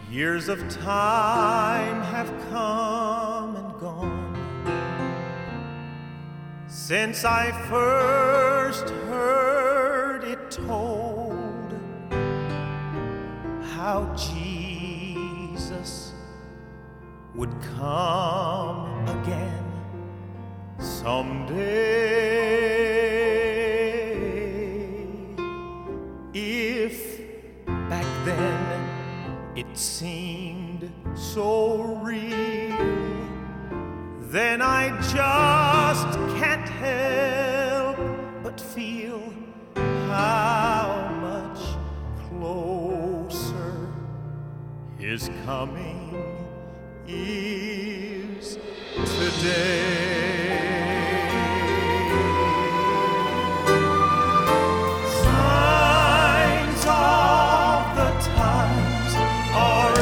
Years of time have come and gone since I first heard it told how Jesus would come again someday. If back then it seemed so real, then I just can't help but feel how much closer his coming is today. Signs of the times are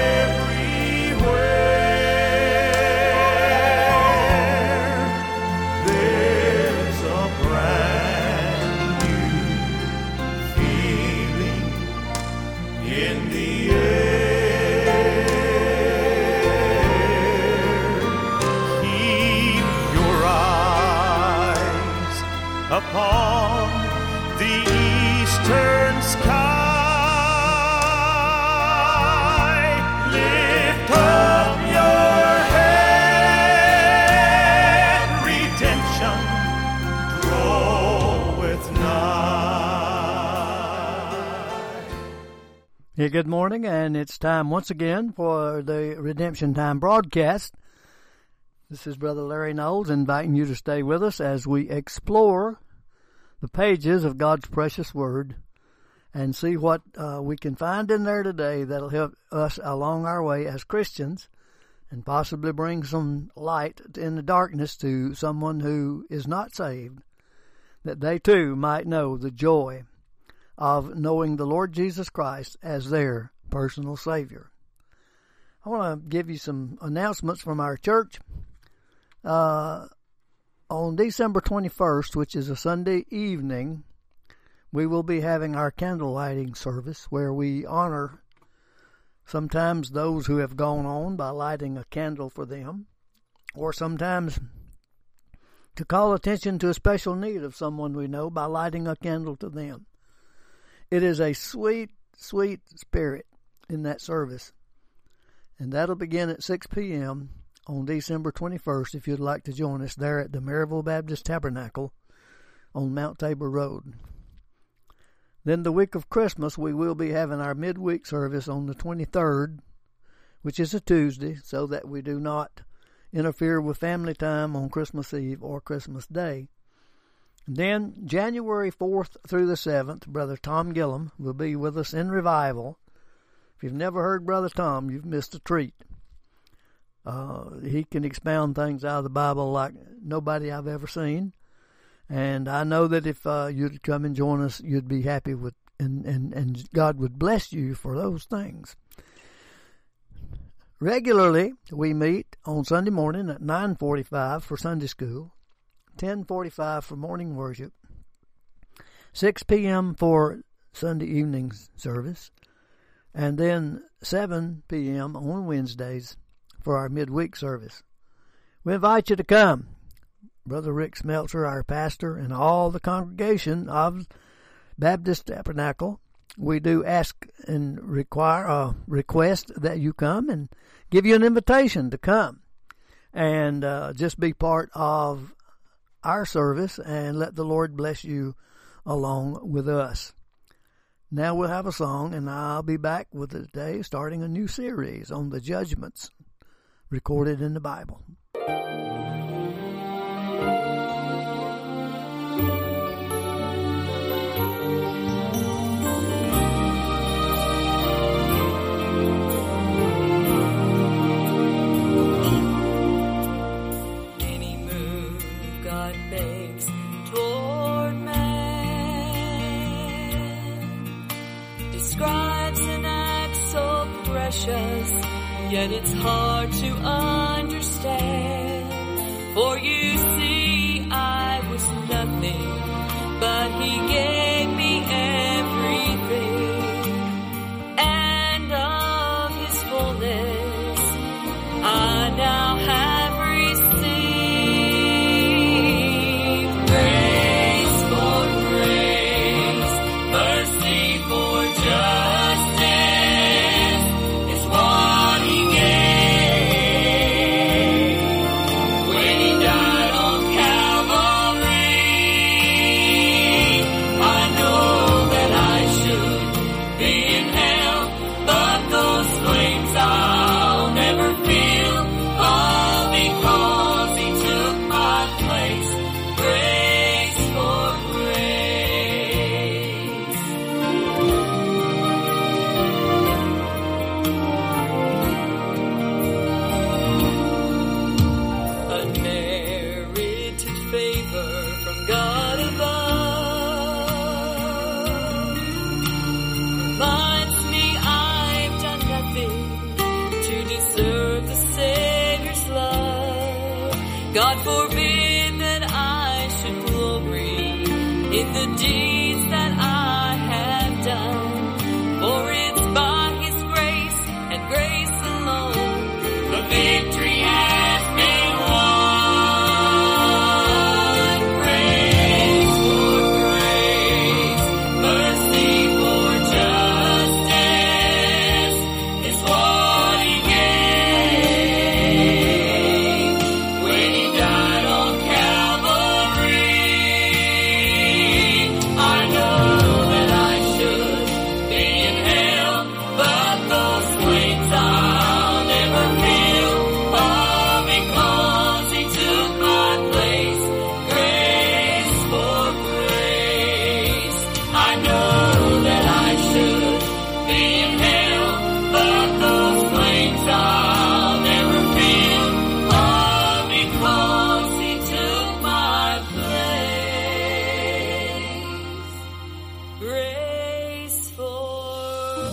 everywhere. There's a brand new feeling in the air. Keep your eyes upon the eastern sky. Lift up your head, redemption draweth nigh. Yeah, good morning, and it's time once again for the Redemption Time broadcast. This is Brother Larry Knowles inviting you to stay with us as we explore the pages of God's precious Word and see what we can find in there today that'll help us along our way as Christians and possibly bring some light in the darkness to someone who is not saved, that they too might know the joy of knowing the Lord Jesus Christ as their personal Savior. I want to give you some announcements from our church. On December 21st, which is a Sunday evening, we will be having our candle lighting service where we honor sometimes those who have gone on by lighting a candle for them, or sometimes to call attention to a special need of someone we know by lighting a candle to them. It is a sweet, sweet spirit in that service, and that'll begin at 6 p.m. on December 21st, if you'd like to join us there at the Maryville Baptist Tabernacle on Mount Tabor Road. Then the week of Christmas, we will be having our midweek service on the 23rd, which is a Tuesday, so that we do not interfere with family time on Christmas Eve or Christmas Day. And then January 4th through the 7th, Brother Tom Gillum will be with us in revival. If you've never heard Brother Tom, you've missed a treat. He can expound things out of the Bible like nobody I've ever seen. And I know that if you'd come and join us, you'd be happy with, and God would bless you for those things. Regularly, we meet on Sunday morning at 9:45 for Sunday school, 10:45 for morning worship, 6 p.m. for Sunday evening service, and then 7 p.m. on Wednesdays for our midweek service. We invite you to come. Brother Rick Smeltzer, our pastor, and all the congregation of Baptist Tabernacle, we do ask and request that you come and give you an invitation to come and just be part of our service and let the Lord bless you along with us. Now we'll have a song, and I'll be back with it today, starting a new series on the judgments recorded in the Bible. Any move God makes toward man describes an act so precious, yet it's hard to understand. For you see, I was nothing, but He gave me everything. And of His forbid that I should glory in the deeds that I have done. For it's by His grace and grace alone the victory has been won. Grace for grace, mercy for justice is what He gave when He died on Calvary. I know that I should be in hell, but those flames I'll never feel, all because He took my place. Grace for grace. I know that I should be in hell, but those flames I'll never feel, all because He took my place. Grace for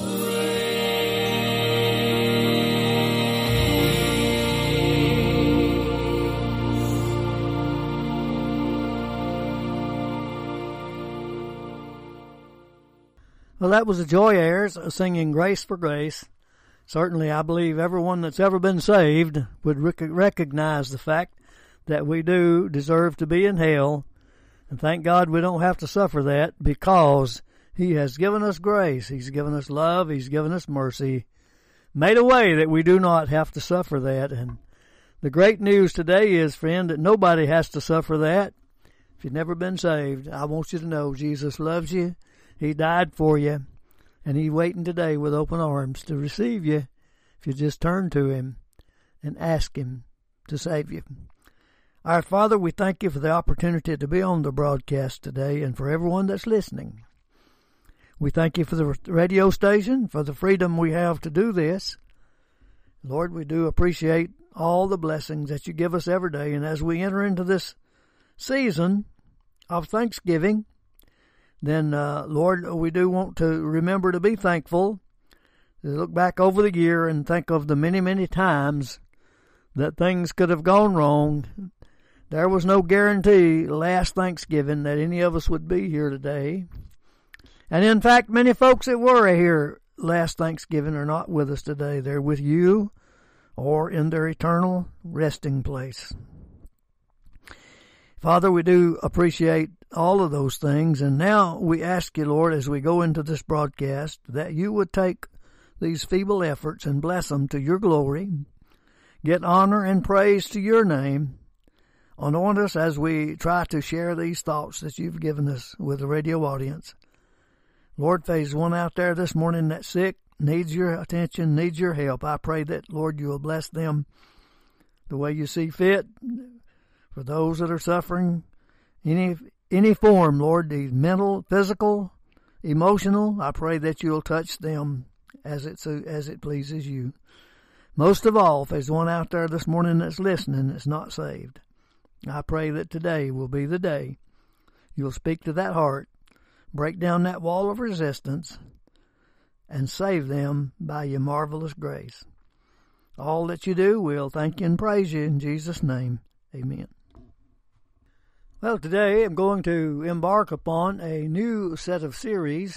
Well, that was the Joy Airs singing Grace for Grace. Certainly, I believe everyone that's ever been saved would recognize the fact that we do deserve to be in hell. And thank God we don't have to suffer that, because He has given us grace. He's given us love. He's given us mercy. Made a way that we do not have to suffer that. And the great news today is, friend, that nobody has to suffer that. If you've never been saved, I want you to know Jesus loves you. He died for you, and He's waiting today with open arms to receive you if you just turn to Him and ask Him to save you. Our Father, we thank You for the opportunity to be on the broadcast today and for everyone that's listening. We thank You for the radio station, for the freedom we have to do this. Lord, we do appreciate all the blessings that You give us every day, and as we enter into this season of Thanksgiving, then, Lord, we do want to remember to be thankful, to look back over the year and think of the many, many times that things could have gone wrong. There was no guarantee last Thanksgiving that any of us would be here today. And in fact, many folks that were here last Thanksgiving are not with us today. They're with You or in their eternal resting place. Father, we do appreciate all of those things, and now we ask You, Lord, as we go into this broadcast, that You would take these feeble efforts and bless them to Your glory. Get honor and praise to Your name. Anoint us as we try to share these thoughts that You've given us with the radio audience. Lord, if there's one out there this morning that's sick, needs Your attention, needs Your help, I pray that, Lord, You will bless them the way You see fit. For those that are suffering any form, Lord, the mental, physical, emotional, I pray that You'll touch them as it pleases You. Most of all, if there's one out there this morning that's listening that's not saved, I pray that today will be the day You'll speak to that heart, break down that wall of resistance, and save them by Your marvelous grace. All that You do, we'll thank You and praise You in Jesus' name. Amen. Well, today I'm going to embark upon a new set of series,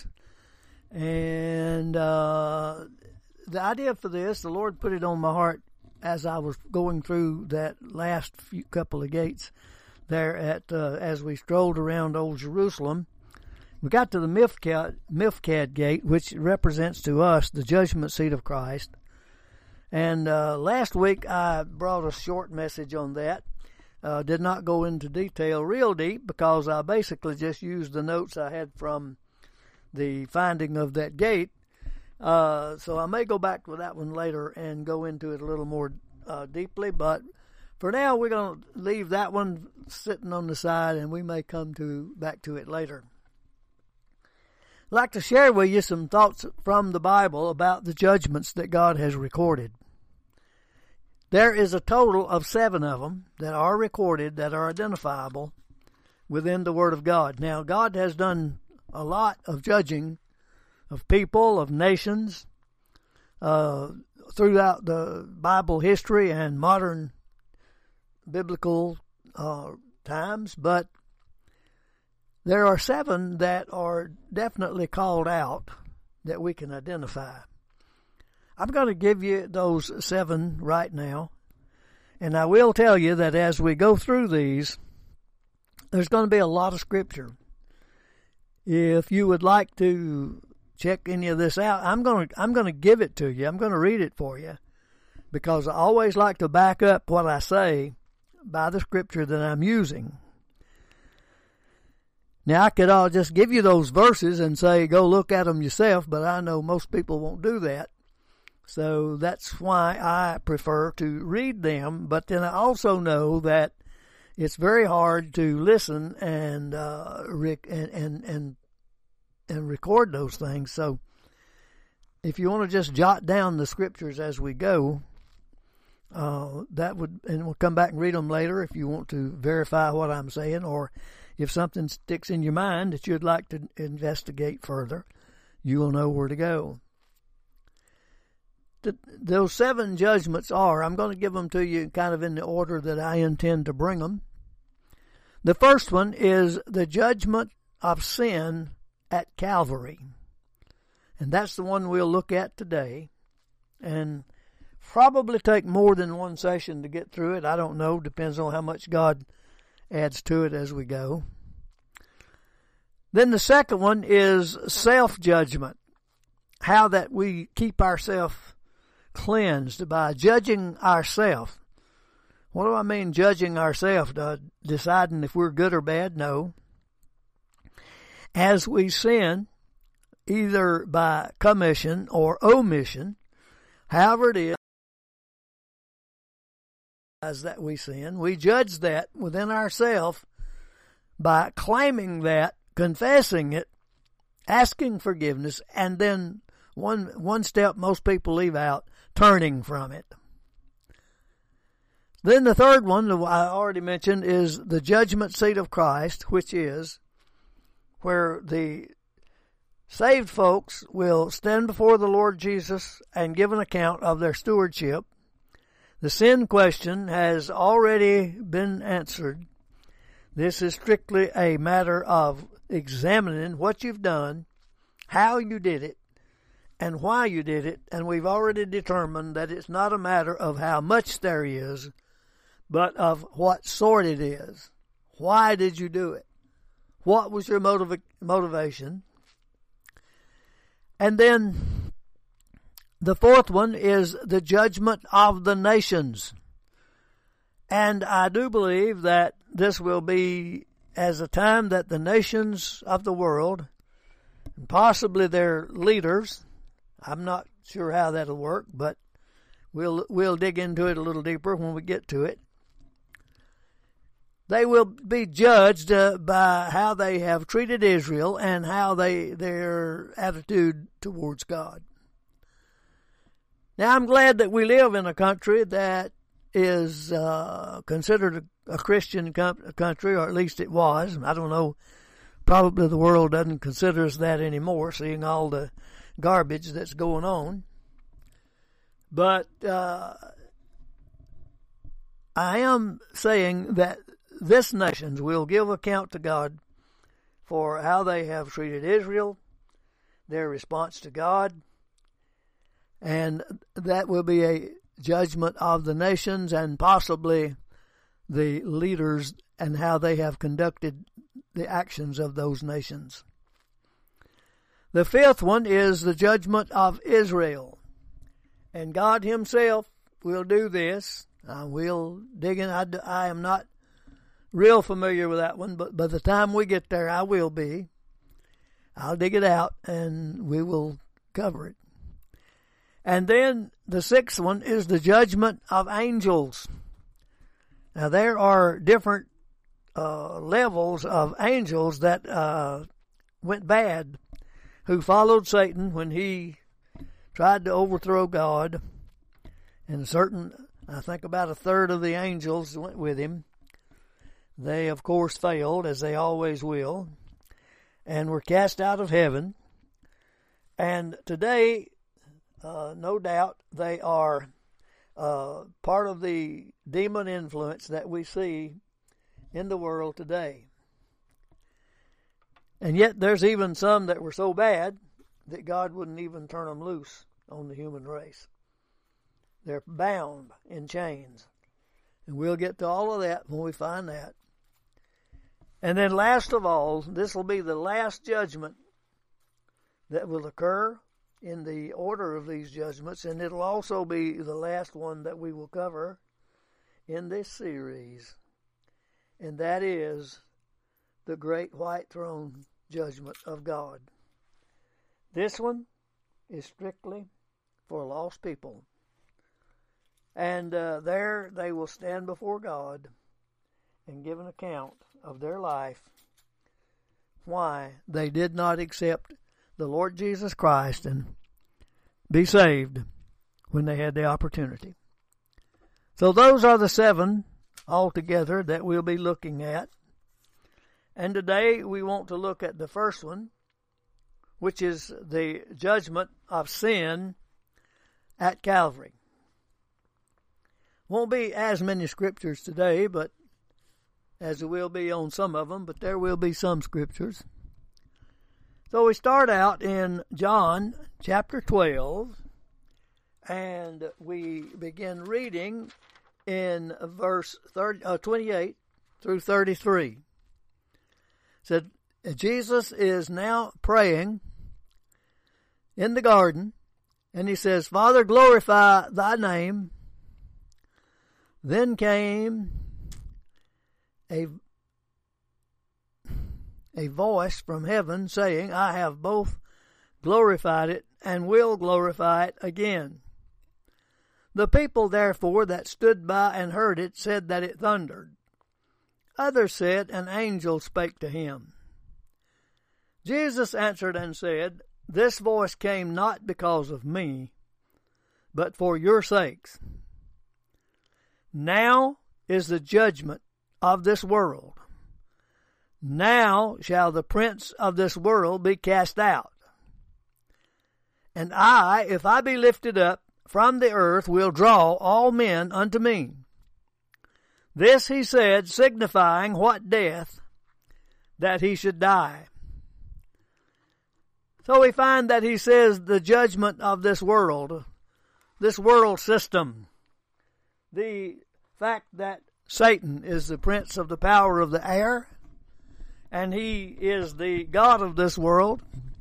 and the idea for this, the Lord put it on my heart as I was going through that last couple of gates there as we strolled around Old Jerusalem. We got to the Mifkad gate, which represents to us the judgment seat of Christ. And last week I brought a short message on that. Did not go into detail real deep because I basically just used the notes I had from the finding of that gate. So I may go back to that one later and go into it a little more deeply. But for now, we're going to leave that one sitting on the side, and we may come back to it later. I'd like to share with you some thoughts from the Bible about the judgments that God has recorded. There is a total of 7 of them that are recorded, that are identifiable within the Word of God. Now, God has done a lot of judging of people, of nations, throughout the Bible history and modern biblical times, but there are 7 that are definitely called out that we can identify. I'm going to give you those 7 right now, and I will tell you that as we go through these, there's going to be a lot of scripture. If you would like to check any of this out, I'm going to give it to you. I'm going to read it for you, because I always like to back up what I say by the scripture that I'm using. Now, I could all just give you those verses and say, go look at them yourself, but I know most people won't do that. So that's why I prefer to read them. But then I also know that it's very hard to listen and record those things. So if you want to just jot down the scriptures as we go, that would, and we'll come back and read them later if you want to verify what I'm saying, or if something sticks in your mind that you'd like to investigate further, you will know where to go. Those 7 judgments are, I'm going to give them to you kind of in the order that I intend to bring them. The first one is the judgment of sin at Calvary. And that's the one we'll look at today. And probably take more than one session to get through it. I don't know. Depends on how much God adds to it as we go. Then the second one is self-judgment. How that we keep ourselves cleansed by judging ourselves. What do I mean judging ourselves? Deciding if we're good or bad? No. As we sin, either by commission or omission, however it is that we sin, we judge that within ourselves by claiming that, confessing it, asking forgiveness, and then one step most people leave out, turning from it. Then the third one that I already mentioned is the judgment seat of Christ, which is where the saved folks will stand before the Lord Jesus and give an account of their stewardship. The sin question has already been answered. This is strictly a matter of examining what you've done, how you did it, and why you did it. And we've already determined that it's not a matter of how much there is, but of what sort it is. Why did you do it? What was your motivation? And then the fourth one is the judgment of the nations. And I do believe that this will be as a time that the nations of the world, and possibly their leaders, I'm not sure how that'll work, but we'll dig into it a little deeper when we get to it. They will be judged by how they have treated Israel and how their attitude towards God. Now, I'm glad that we live in a country that is considered a Christian country, or at least it was. I don't know, probably the world doesn't consider us that anymore, seeing all the garbage that's going on. But I am saying that this nation will give account to God for how they have treated Israel, their response to God, and that will be a judgment of the nations and possibly the leaders and how they have conducted the actions of those nations. The fifth one is the judgment of Israel. And God himself will do this. We'll dig in. I am not real familiar with that one, but by the time we get there, I will be. I'll dig it out and we will cover it. And then the sixth one is the judgment of angels. Now there are different levels of angels that went bad, who followed Satan when he tried to overthrow God. And I think about a third of the angels went with him. They, of course, failed, as they always will, and were cast out of heaven. And today, no doubt, they are part of the demon influence that we see in the world today. And yet there's even some that were so bad that God wouldn't even turn them loose on the human race. They're bound in chains. And we'll get to all of that when we find that. And then last of all, this will be the last judgment that will occur in the order of these judgments, and it'll also be the last one that we will cover in this series. And that is the great white throne judgment of God. This one is strictly for lost people. And there they will stand before God and give an account of their life, why they did not accept the Lord Jesus Christ and be saved when they had the opportunity. So those are the 7 altogether that we'll be looking at. And today we want to look at the first one, which is the judgment of sin at Calvary. Won't be as many scriptures today, but as there will be on some of them, but there will be some scriptures. So we start out in John chapter 12, and we begin reading in verse 28 through 33. It said, Jesus is now praying in the garden, and he says, Father, glorify thy name. Then came a voice from heaven saying, I have both glorified it and will glorify it again. The people therefore that stood by and heard it said that it thundered. Others said, an angel spake to him. Jesus answered and said, This voice came not because of me, but for your sakes. Now is the judgment of this world. Now shall the prince of this world be cast out. And I, if I be lifted up from the earth, will draw all men unto me. This he said, signifying what death that he should die. So we find that he says the judgment of this world system, the fact that Satan is the prince of the power of the air, and he is the god of this world.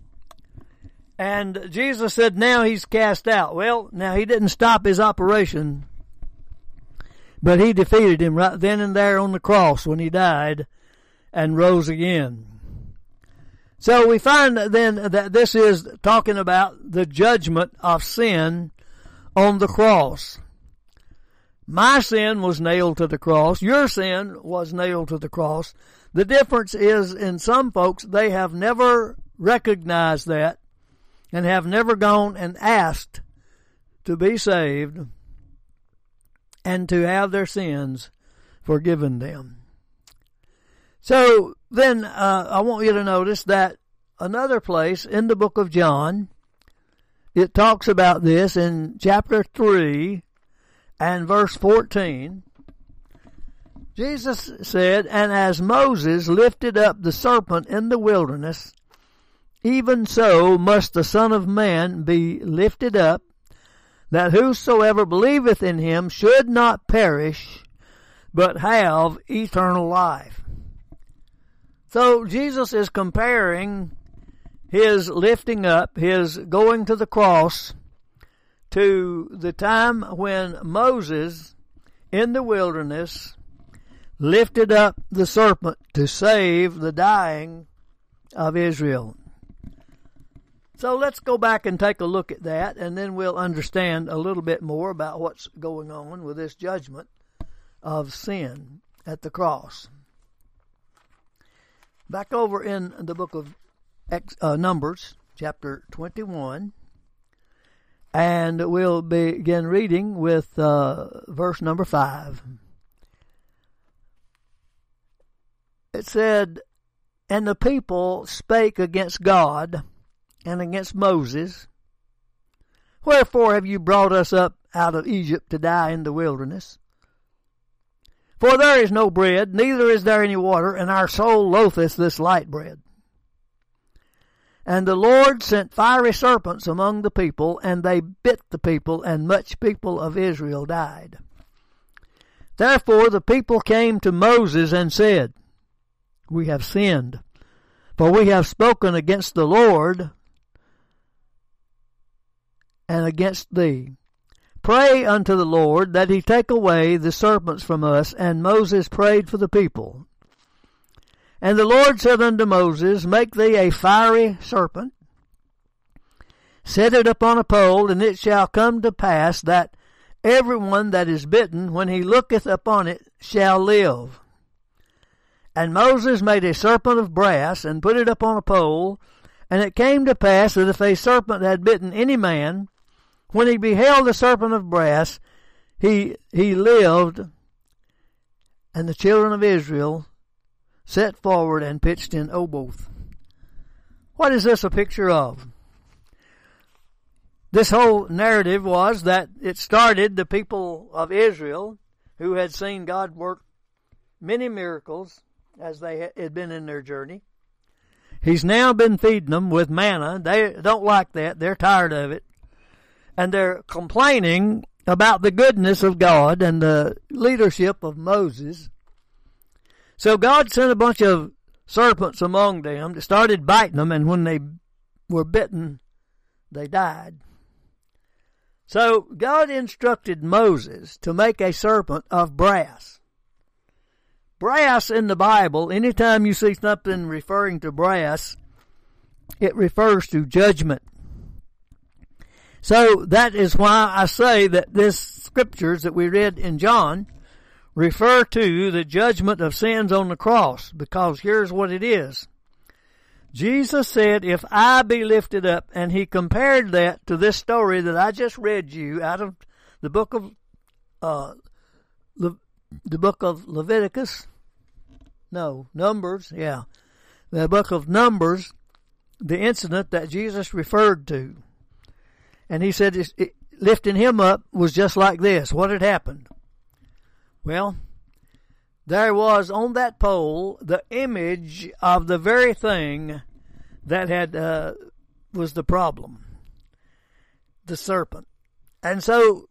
And Jesus said now he's cast out. Well, now he didn't stop his operation, but he defeated him right then and there on the cross when he died and rose again. So we find then that this is talking about the judgment of sin on the cross. My sin was nailed to the cross. Your sin was nailed to the cross. The difference is in some folks, they have never recognized that and have never gone and asked to be saved and to have their sins forgiven them. So then I want you to notice that another place in the book of John, it talks about this in chapter 3 and verse 14. Jesus said, And as Moses lifted up the serpent in the wilderness, even so must the Son of Man be lifted up, that whosoever believeth in him should not perish, but have eternal life. So Jesus is comparing his lifting up, his going to the cross, to the time when Moses in the wilderness lifted up the serpent to save the dying of Israel. So let's go back and take a look at that, and then we'll understand a little bit more about what's going on with this judgment of sin at the cross. Back over in the book of Numbers, chapter 21, and we'll begin reading with verse number 5. It said, And the people spake against God and against Moses, Wherefore have you brought us up out of Egypt to die in the wilderness? For there is no bread, neither is there any water, and our soul loatheth this light bread. And the Lord sent fiery serpents among the people, and they bit the people, and much people of Israel died. Therefore the people came to Moses and said, We have sinned, for we have spoken against the Lord and against thee. Pray unto the Lord that he take away the serpents from us. And Moses prayed for the people. And the Lord said unto Moses, Make thee a fiery serpent, set it upon a pole, and it shall come to pass that every one that is bitten, when he looketh upon it, shall live. And Moses made a serpent of brass, and put it upon a pole. And it came to pass that if a serpent had bitten any man, when he beheld the serpent of brass, he lived. And the children of Israel set forward and pitched in Oboth. What is this a picture of? This whole narrative was that it started the people of Israel, who had seen God work many miracles as they had been in their journey. He's now been feeding them with manna. They don't like that. They're tired of it. And they're complaining about the goodness of God and the leadership of Moses. So God sent a bunch of serpents among them that started biting them, and when they were bitten, they died. So God instructed Moses to make a serpent of brass. Brass in the Bible, anytime you see something referring to brass, it refers to judgment. So that is why I say that these scriptures that we read in John refer to the judgment of sins on the cross, because here's what it is. Jesus said, if I be lifted up, and he compared that to this story that I just read you out of the book of Leviticus. No, Numbers, yeah. The book of Numbers, the incident that Jesus referred to. And he said lifting him up was just like this. What had happened? Well, there was on that pole the image of the very thing that had was the problem, the serpent. And so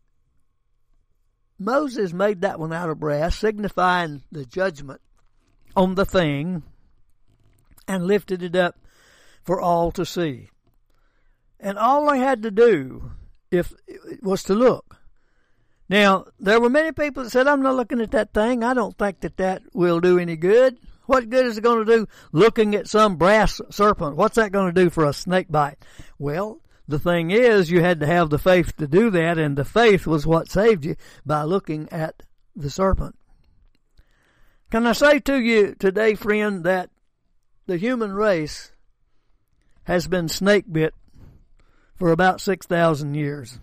Moses made that one out of brass, signifying the judgment on the thing, and lifted it up for all to see. And all they had to do was to look. Now, there were many people that said, I'm not looking at that thing. I don't think that will do any good. What good is it going to do looking at some brass serpent? What's that going to do for a snake bite? Well, the thing is, you had to have the faith to do that, and the faith was what saved you by looking at the serpent. Can I say to you today, friend, that the human race has been snake bit for about 6,000 years.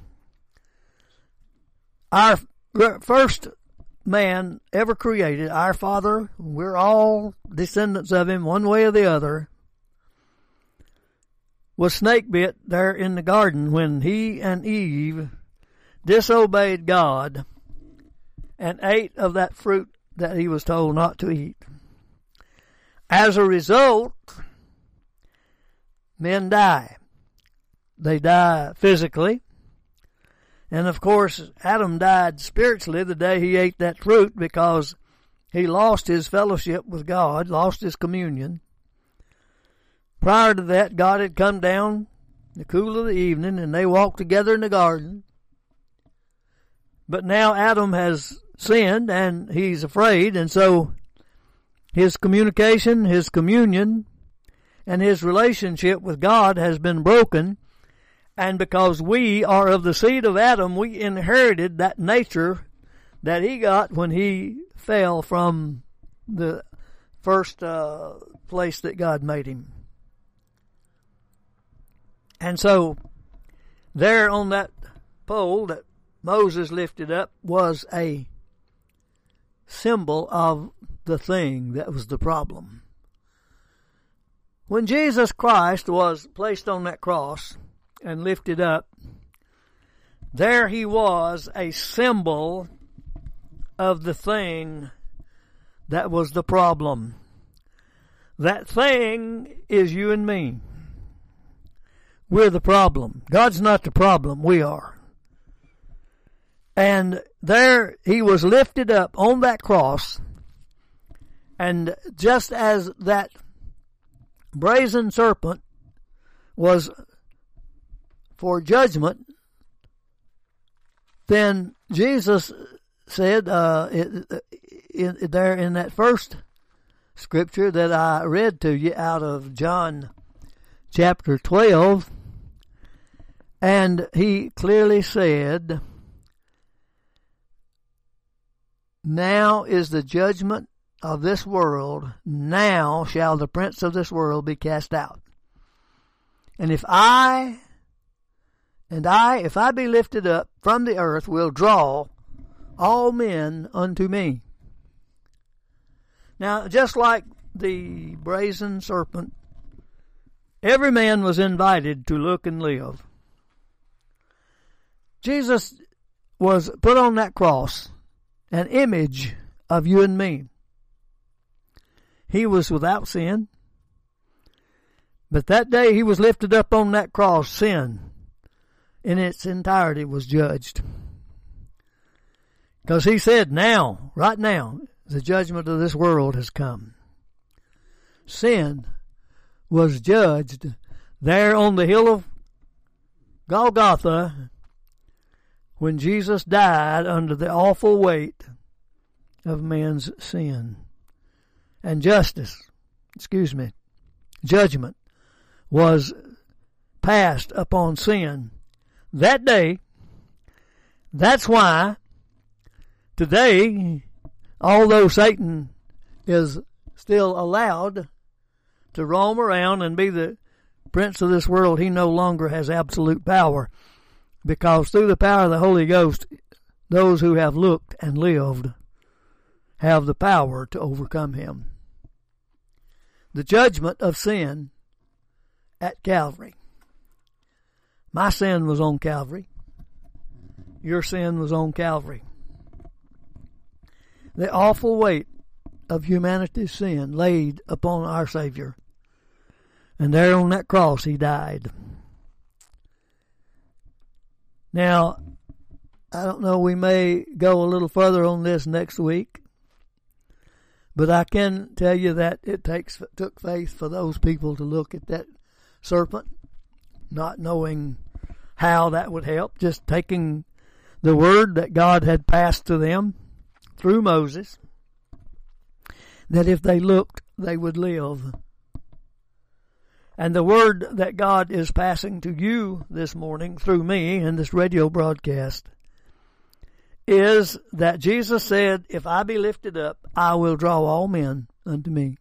Our first man ever created, our father, we're all descendants of him one way or the other, was snake bit there in the garden when he and Eve disobeyed God and ate of that fruit that he was told not to eat. As a result, men die. They die physically. And of course, Adam died spiritually the day he ate that fruit, because he lost his fellowship with God, lost his communion. Prior to that, God had come down in the cool of the evening, and they walked together in the garden. But now Adam has sinned, and he's afraid, and so his communication, his communion, and his relationship with God has been broken. And because we are of the seed of Adam, we inherited that nature that he got when he fell from the first place that God made him. And so there on that pole that Moses lifted up was a symbol of the thing that was the problem. When Jesus Christ was placed on that cross and lifted up, there he was, a symbol of the thing that was the problem. That thing is you and me. We're the problem. God's not the problem. We are. And there he was lifted up on that cross. And just as that brazen serpent was for judgment, then Jesus said there in that first scripture that I read to you out of John chapter 12, and he clearly said, now is the judgment of this world, now shall the prince of this world be cast out. And if I be lifted up from the earth, will draw all men unto me. Now, just like the brazen serpent, every man was invited to look and live. Jesus was put on that cross, an image of you and me. He was without sin, but that day he was lifted up on that cross, sin in its entirety was judged. Because he said, now, right now, the judgment of this world has come. Sin was judged there on the hill of Golgotha when Jesus died under the awful weight of man's sin. And judgment was passed upon sin that day. That's why today, although Satan is still allowed to roam around and be the prince of this world, he no longer has absolute power, because through the power of the Holy Ghost, those who have looked and lived have the power to overcome him. The judgment of sin at Calvary. My sin was on Calvary. Your sin was on Calvary. The awful weight of humanity's sin laid upon our Savior. And there on that cross he died. Now, I don't know, we may go a little further on this next week. But I can tell you that it took faith for those people to look at that serpent, not knowing how that would help, just taking the word that God had passed to them through Moses, that if they looked, they would live. And the word that God is passing to you this morning through me in this radio broadcast is that Jesus said, if I be lifted up, I will draw all men unto me.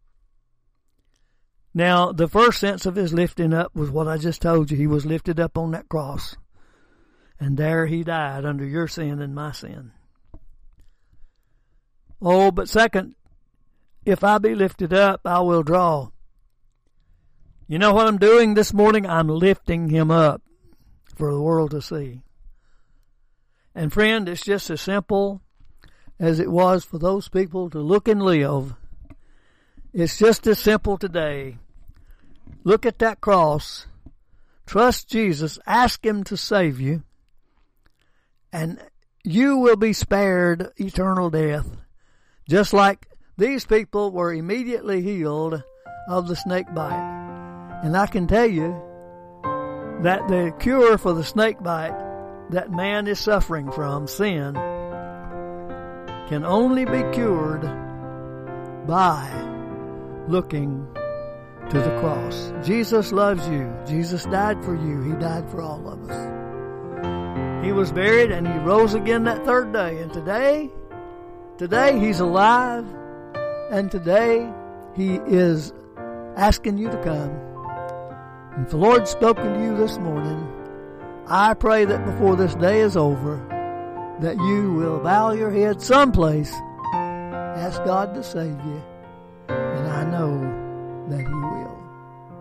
Now, the first sense of his lifting up was what I just told you. He was lifted up on that cross. And there he died under your sin and my sin. Oh, but second, if I be lifted up, I will draw. You know what I'm doing this morning? I'm lifting him up for the world to see. And friend, it's just as simple as it was for those people to look and live. It's just as simple today. Look at that cross. Trust Jesus. Ask him to save you. And you will be spared eternal death. Just like these people were immediately healed of the snake bite. And I can tell you that the cure for the snake bite that man is suffering from, sin, can only be cured by looking to the cross. Jesus loves you. Jesus died for you. He died for all of us. He was buried and he rose again that third day. And today he's alive, and today he is asking you to come. And if the Lord's spoken to you this morning, I pray that before this day is over, that you will bow your head someplace, ask God to save you,